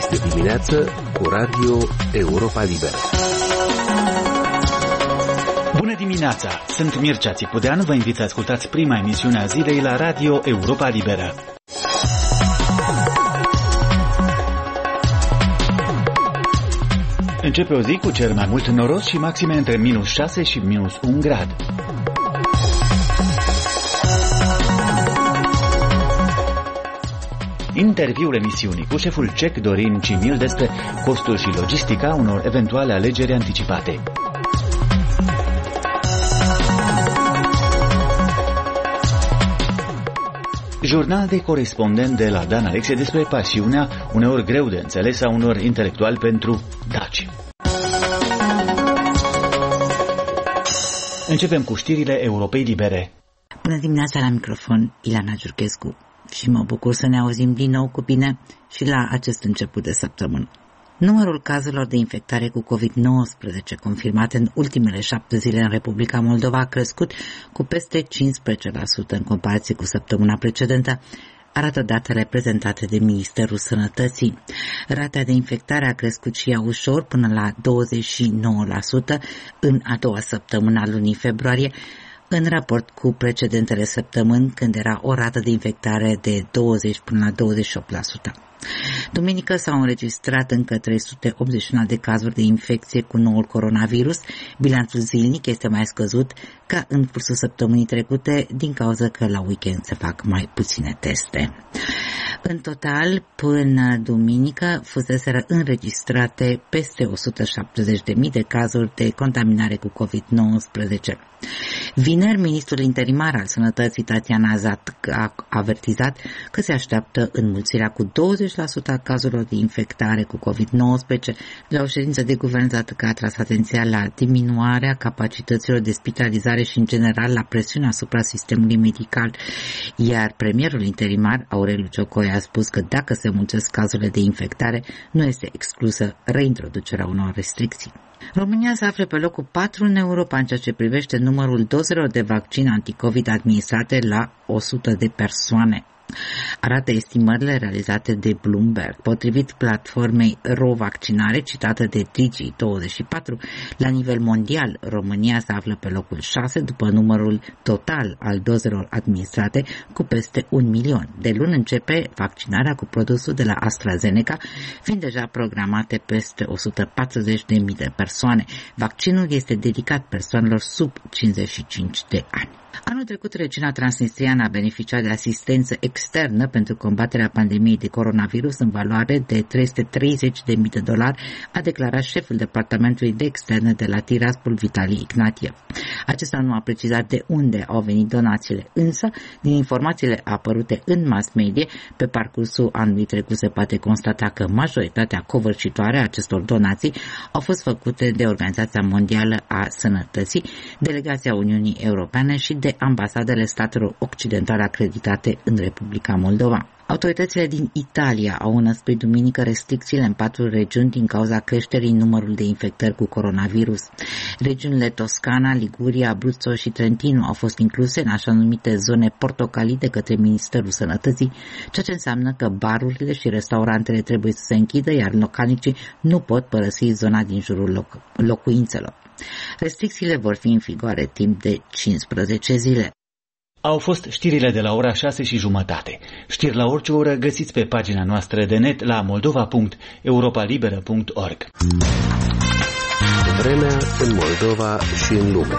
Este dimineață cu Radio Europa Liberă. Bună dimineața! Sunt Mircea Țipudean, vă invit să ascultați prima emisiune a zilei la Radio Europa Liberă. Începe o zi cu cer mai mult noros și maxime între -6 și -1 grad. Interviul emisiunii cu șeful CEC Dorin Cimil despre costul și logistica unor eventuale alegeri anticipate. Jurnal de corespondent de la Dan Alexe despre pasiunea, uneori greu de înțeles, a unor intelectuali pentru daci. Începem cu știrile Europei Libere. Bună dimineața, la microfon, Ileana Giurchescu. Și mă bucur să ne auzim din nou cu bine și la acest început de săptămână. Numărul cazurilor de infectare cu COVID-19 confirmate în ultimele 7 zile în Republica Moldova a crescut cu peste 15% în comparație cu săptămâna precedentă, arată datele prezentate de Ministerul Sănătății. Rata de infectare a crescut și ea ușor până la 29% în a doua săptămână a lunii februarie, în raport cu precedentele săptămâni, când era o rată de infectare de 20 până la 28%. Duminică s-au înregistrat încă 381 de cazuri de infecție cu noul coronavirus. Bilanțul zilnic este mai scăzut ca în cursul săptămânii trecute, din cauza că la weekend se fac mai puține teste. În total, până duminică, fuseseră înregistrate peste 170.000 de cazuri de contaminare cu COVID-19. Vineri, ministrul interimar al Sănătății, Tatiana Zat, a avertizat că se așteaptă înmulțirea cu 20% a cazurilor de infectare cu COVID-19. La o ședință de guvern, Zat a atras atenția la diminuarea capacităților de spitalizare și, în general, la presiunea asupra sistemului medical. Iar premierul interimar, Aureliu Ciocoi, a spus că dacă se mulțesc cazurile de infectare, nu este exclusă reintroducerea unor restricții. România se află pe locul 4 în Europa în ceea ce privește numărul dozelor de vaccin anticovid administrate la 100 de persoane. Arată estimările realizate de Bloomberg. Potrivit platformei RoVaccinare, citată de Digi24, la nivel mondial, România se află pe locul 6 după numărul total al dozelor administrate, cu peste 1 milion. De luni începe vaccinarea cu produsul de la AstraZeneca, fiind deja programate peste 140.000 de persoane. Vaccinul este dedicat persoanelor sub 55 de ani. Anul trecut, regiunea transnistriană a beneficiat de asistență externă pentru combaterea pandemiei de coronavirus în valoare de $330.000, a declarat șeful departamentului de externe de la Tiraspol, Vitali Ignatiev. Acesta nu a precizat de unde au venit donațiile, însă, din informațiile apărute în mass media, pe parcursul anului trecut se poate constata că majoritatea covârșitoare a acestor donații au fost făcute de Organizația Mondială a Sănătății, Delegația Uniunii Europene și de ambasadele statelor occidentale acreditate în Republica Moldova. Autoritățile din Italia au înăsprit duminică restricțiile în 4 regiuni din cauza creșterii numărului de infectări cu coronavirus. Regiunile Toscana, Liguria, Abruzzo și Trentino au fost incluse în așa numite zone portocalii de către Ministerul Sănătății, ceea ce înseamnă că barurile și restaurantele trebuie să se închidă, iar localnicii nu pot părăsi zona din jurul locuințelor. Restricțiile vor fi în vigoare timp de 15 zile. Au fost știrile de la ora 6:30. Știri la orice oră găsiți pe pagina noastră de net la moldova.europalibera.org. Vremea în Moldova și în lume.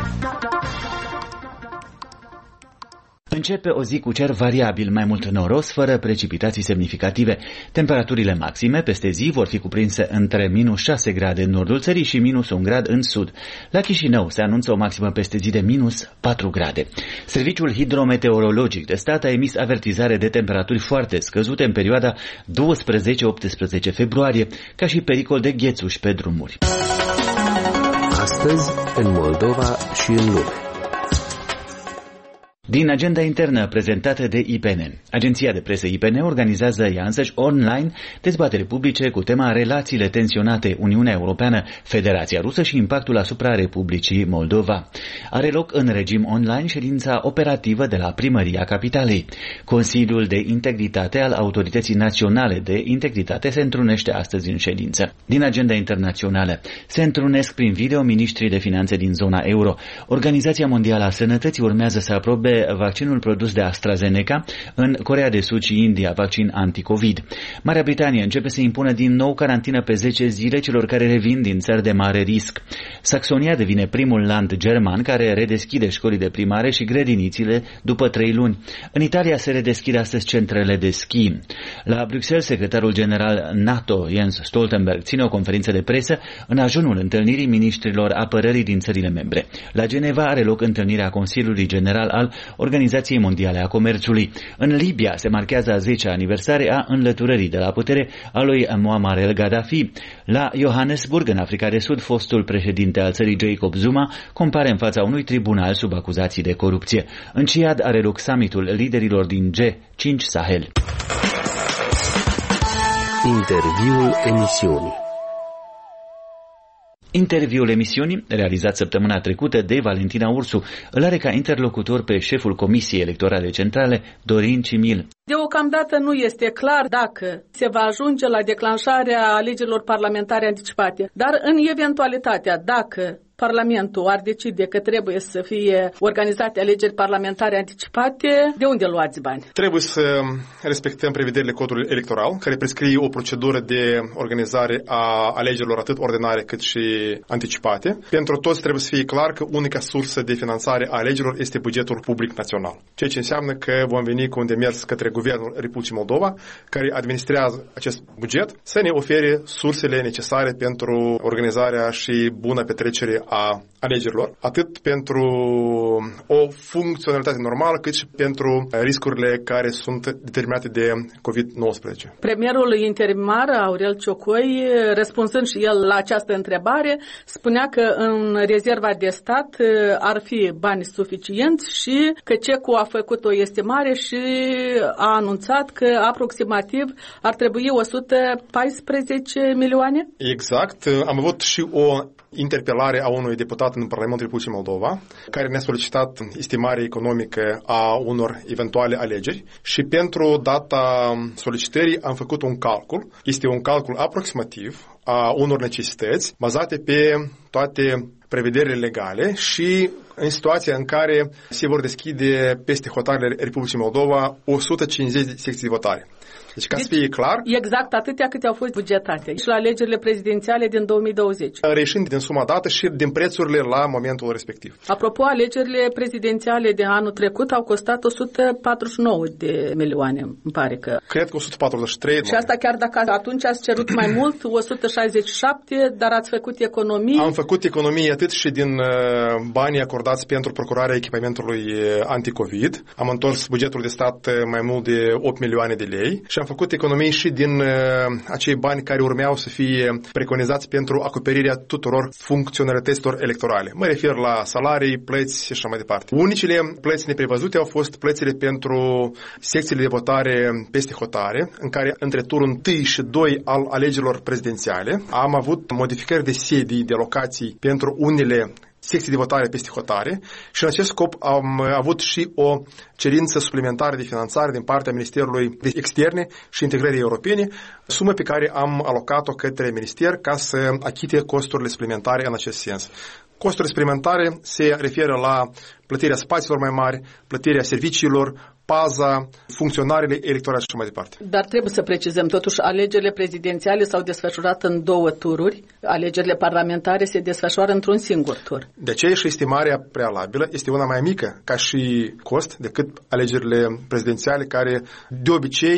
Începe o zi cu cer variabil, mai mult noros, fără precipitații semnificative. Temperaturile maxime peste zi vor fi cuprinse între -6 grade în nordul țării și -1 grad în sud. La Chișinău se anunță o maximă peste zi de -4 grade. Serviciul hidrometeorologic de stat a emis avertizare de temperaturi foarte scăzute în perioada 12-18 februarie, ca și pericol de ghețuși pe drumuri. Astăzi, în Moldova și în lume. Din agenda internă prezentată de IPN. Agenția de presă IPN organizează ea însăși online dezbateri publice cu tema relațiile tensionate Uniunea Europeană, Federația Rusă și impactul asupra Republicii Moldova. Are loc în regim online ședința operativă de la Primăria Capitalei. Consiliul de Integritate al Autorității Naționale de Integritate se întrunește astăzi în ședință. Din agenda internațională se întrunesc prin video miniștrii de finanțe din zona euro. Organizația Mondială a Sănătății urmează să aprobe vaccinul produs de AstraZeneca în Coreea de Sud și India, vaccin anti-Covid. Marea Britanie începe să impună din nou carantină pe 10 zile celor care revin din țări de mare risc. Saxonia devine primul land german care redeschide școlile primare și grădinițile după 3 luni. În Italia se redeschid astăzi centrele de schi. La Bruxelles, secretarul general NATO, Jens Stoltenberg, ține o conferință de presă în ajunul întâlnirii miniștrilor apărării din țările membre. La Geneva are loc întâlnirea Consiliului General al Organizației Mondiale a Comerțului. În Libia se marchează a 10-a aniversare a înlăturării de la putere a lui Muammar el-Gaddafi. La Johannesburg, în Africa de Sud, fostul președinte al țării Jacob Zuma compare în fața unui tribunal sub acuzații de corupție. În Ciad are loc summitul liderilor din G5 Sahel. Interviul emisiunii. Interviul emisiunii, realizat săptămâna trecută de Valentina Ursu, îl are ca interlocutor pe șeful Comisiei Electorale Centrale, Dorin Cimil. Deocamdată nu este clar dacă se va ajunge la declanșarea alegerilor parlamentare anticipate, dar în eventualitatea, dacă Parlamentul ar decide că trebuie să fie organizate alegeri parlamentare anticipate, de unde luați bani? Trebuie să respectăm prevederile codului electoral, care prescrie o procedură de organizare a alegerilor atât ordinare cât și anticipate. Pentru toți trebuie să fie clar că unica sursă de finanțare a alegerilor este bugetul public național. Ceea ce înseamnă că vom veni cu un demers către Guvernul Republicii Moldova, care administrează acest buget, să ne ofere sursele necesare pentru organizarea și bună petrecere a alegerilor, atât pentru o funcționalitate normală, cât și pentru riscurile care sunt determinate de COVID-19. Premierul interimar, Aurel Ciocoi, răspunzând și el la această întrebare, spunea că în rezerva de stat ar fi bani suficienți și că CECU a făcut o estimare și a anunțat că aproximativ ar trebui 114 milioane? Exact. Am avut și o interpelare a unui deputat în Parlamentul Republicii Moldova, care ne-a solicitat estimare economică a unor eventuale alegeri și pentru data solicitării am făcut un calcul. Este un calcul aproximativ a unor necesități bazate pe toate prevederile legale și în situația în care se vor deschide peste hotarele Republicii Moldova 150 de secții de votare. Deci, ca să fie clar... Exact atâtea câte au fost bugetate și la alegerile prezidențiale din 2020. Reieșind din suma dată și din prețurile la momentul respectiv. Apropo, alegerile prezidențiale de anul trecut au costat 149 de milioane, îmi pare că... Cred că 143. Și asta chiar dacă atunci ați cerut mai mult, 167, dar ați făcut economii... Am făcut economii atât și din banii acordați pentru procurarea echipamentului anti-Covid. Am întors bugetul de stat mai mult de 8 milioane de lei și am făcut economii și din acei bani care urmeau să fie preconizați pentru acoperirea tuturor funcționalităților electorale. Mă refer la salarii, plăți și așa mai departe. Unicele plăți neprevăzute au fost plățile pentru secțiile de votare peste hotare, în care între turul 1 și 2 al alegerilor prezidențiale am avut modificări de sedii, de locații pentru unele secții de votare peste hotare și în acest scop am avut și o cerință suplimentară de finanțare din partea Ministerului de Externe și Integrării Europene, sumă pe care am alocat-o către minister ca să achite costurile suplimentare în acest sens. Costurile suplimentare se referă la plătirea spațiilor mai mari, plătirea serviciilor, paza, funcționarele electorale și mai departe. Dar trebuie să precizăm, totuși, alegerile prezidențiale s-au desfășurat în 2 tururi, alegerile parlamentare se desfășoară într-un singur tur. De aceea și estimarea prealabilă este una mai mică ca și cost decât alegerile prezidențiale, care de obicei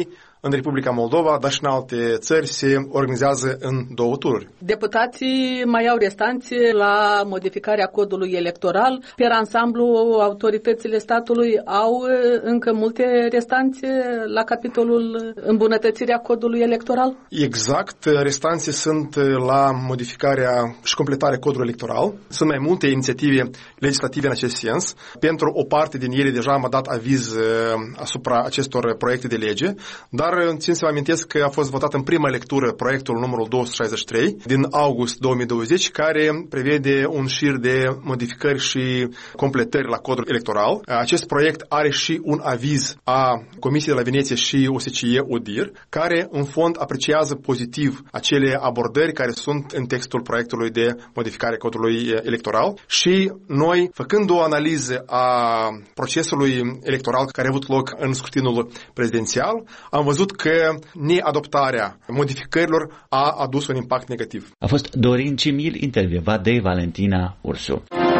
în Republica Moldova, dar și în alte țări se organizează în 2 tururi. Deputații mai au restanțe la modificarea codului electoral. Per ansamblu, autoritățile statului au încă multe restanțe la capitolul îmbunătățirea codului electoral? Exact, restanțe sunt la modificarea și completarea codului electoral. Sunt mai multe inițiative legislative în acest sens. Pentru o parte din ele deja am dat aviz asupra acestor proiecte de lege, dar țin să vă amintesc că a fost votat în prima lectură proiectul numărul 263 din august 2020, care prevede un șir de modificări și completări la codul electoral. Acest proiect are și un aviz a Comisiei de la Veneție și OSCE-ODIHR, care în fond apreciază pozitiv acele abordări care sunt în textul proiectului de modificare a codului electoral și noi, făcând o analiză a procesului electoral care a avut loc în scrutinul prezidențial, am văzut că neadoptarea modificărilor a adus un impact negativ. A fost Dorin Cimil, intervievat de Valentina Ursu.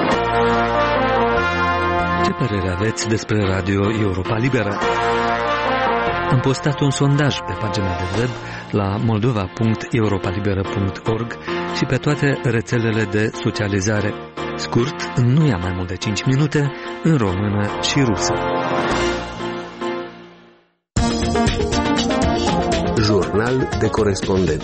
Ce părere aveți despre Radio Europa Liberă? Am postat un sondaj pe pagina de web la moldova.europalibera.org și pe toate rețelele de socializare. Scurt, nu ia mai mult de 5 minute, în română și rusă. Jurnal de corespondent.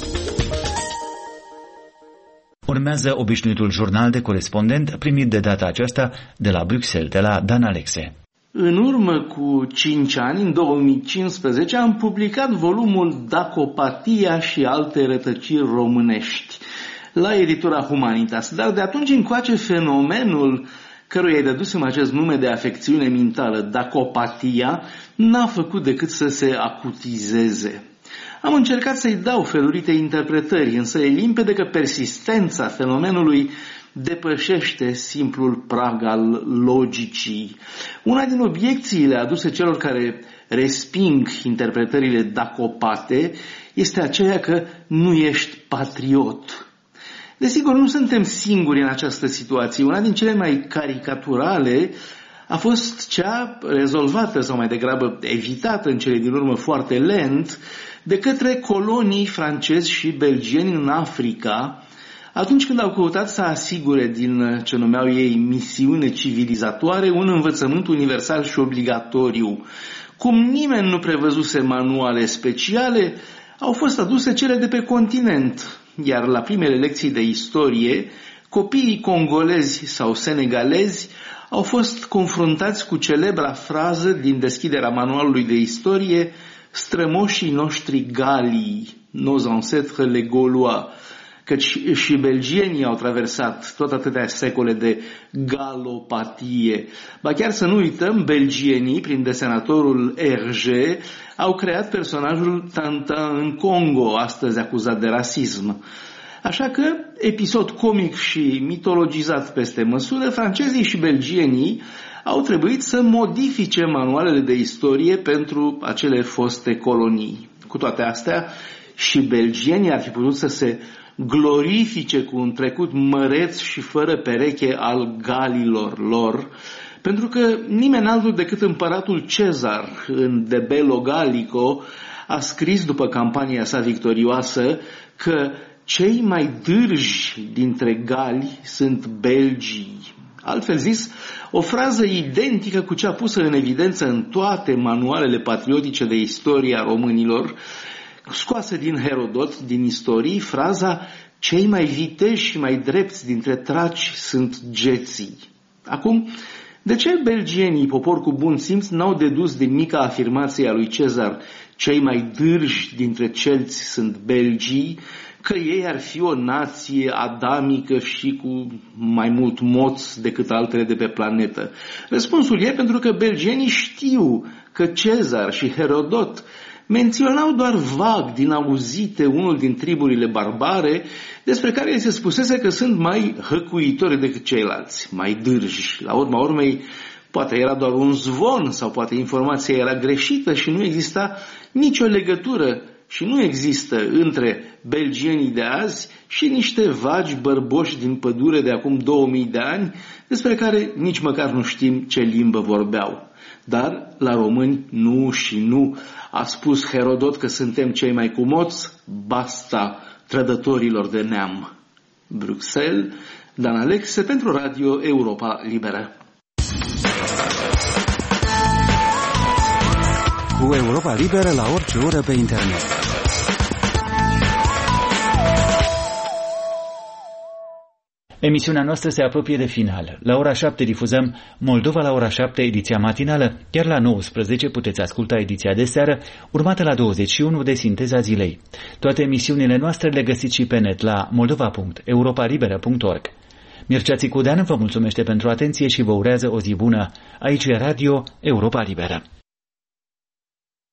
Urmează obișnuitul jurnal de corespondent primit de data aceasta de la Bruxelles, de la Dan Alexe. În urmă cu 5 ani, în 2015, am publicat volumul Dacopatia și alte rătăciri românești la editura Humanitas. Dar de atunci încoace fenomenul căruia îi dădusem acest nume de afecțiune mentală, dacopatia, n-a făcut decât să se acutizeze. Am încercat să-i dau felurite interpretări, însă e limpede că persistența fenomenului depășește simplul prag al logicii. Una din obiecțiile aduse celor care resping interpretările dacopate este aceea că nu ești patriot. Desigur, nu suntem singuri în această situație. Una din cele mai caricaturale a fost cea rezolvată sau mai degrabă evitată în cele din urmă foarte lent de către colonii francezi și belgieni în Africa, atunci când au căutat să asigure din ce numeau ei misiune civilizatoare un învățământ universal și obligatoriu. Cum nimeni nu prevăzuse manuale speciale, au fost aduse cele de pe continent, iar la primele lecții de istorie, copiii congolezi sau senegalezi au fost confruntați cu celebra frază din deschiderea manualului de istorie: strămoșii noștri galii, nos ancêtres les Gaulois, căci și belgienii au traversat tot atâtea secole de galopatie. Ba chiar să nu uităm, belgienii, prin desenatorul Hergé, au creat personajul Tintin în Congo, astăzi acuzat de rasism. Așa că, episod comic și mitologizat peste măsură, francezii și belgienii au trebuit să modifice manualele de istorie pentru acele foste colonii. Cu toate astea, și belgienii ar fi putut să se glorifice cu un trecut măreț și fără pereche al galilor lor, pentru că nimeni altul decât împăratul Cezar, în De Bello Gallico, a scris după campania sa victorioasă că cei mai dârji dintre gali sunt belgii. Altfel zis, o frază identică cu cea pusă în evidență în toate manualele patriotice de istorie a românilor, scoasă din Herodot, din istorii, fraza cei mai viteji și mai drepți dintre traci sunt geții. Acum, de ce belgienii, popor cu bun simț, n-au dedus din mica afirmație a lui Cezar cei mai dârji dintre celți sunt belgii, că ei ar fi o nație adamică și cu mai mult moț decât altele de pe planetă? Răspunsul e pentru că belgienii știu că Cezar și Herodot menționau doar vag din auzite unul din triburile barbare despre care se spusese că sunt mai hăcuitori decât ceilalți, mai dârji. La urma urmei, poate era doar un zvon sau poate informația era greșită și nu exista nicio legătură și nu există între belgienii de azi și niște vagi bărboși din pădure de acum 2000 de ani despre care nici măcar nu știm ce limbă vorbeau. dar la români nu și nu. A spus Herodot că suntem cei mai cumoți, basta trădătorilor de neam. Bruxelles, Dan Alexe pentru Radio Europa Liberă. Cu Europa Liberă la orice oră pe internet. Emisiunea noastră se apropie de final. La ora 7 difuzăm Moldova la ora 7, ediția matinală, iar la 19 puteți asculta ediția de seară, urmată la 21 de Sinteza zilei. Toate emisiunile noastre le găsiți și pe net la moldova.europalibera.org. Mircea Țicudean vă mulțumește pentru atenție și vă urează o zi bună. Aici e Radio Europa Liberă.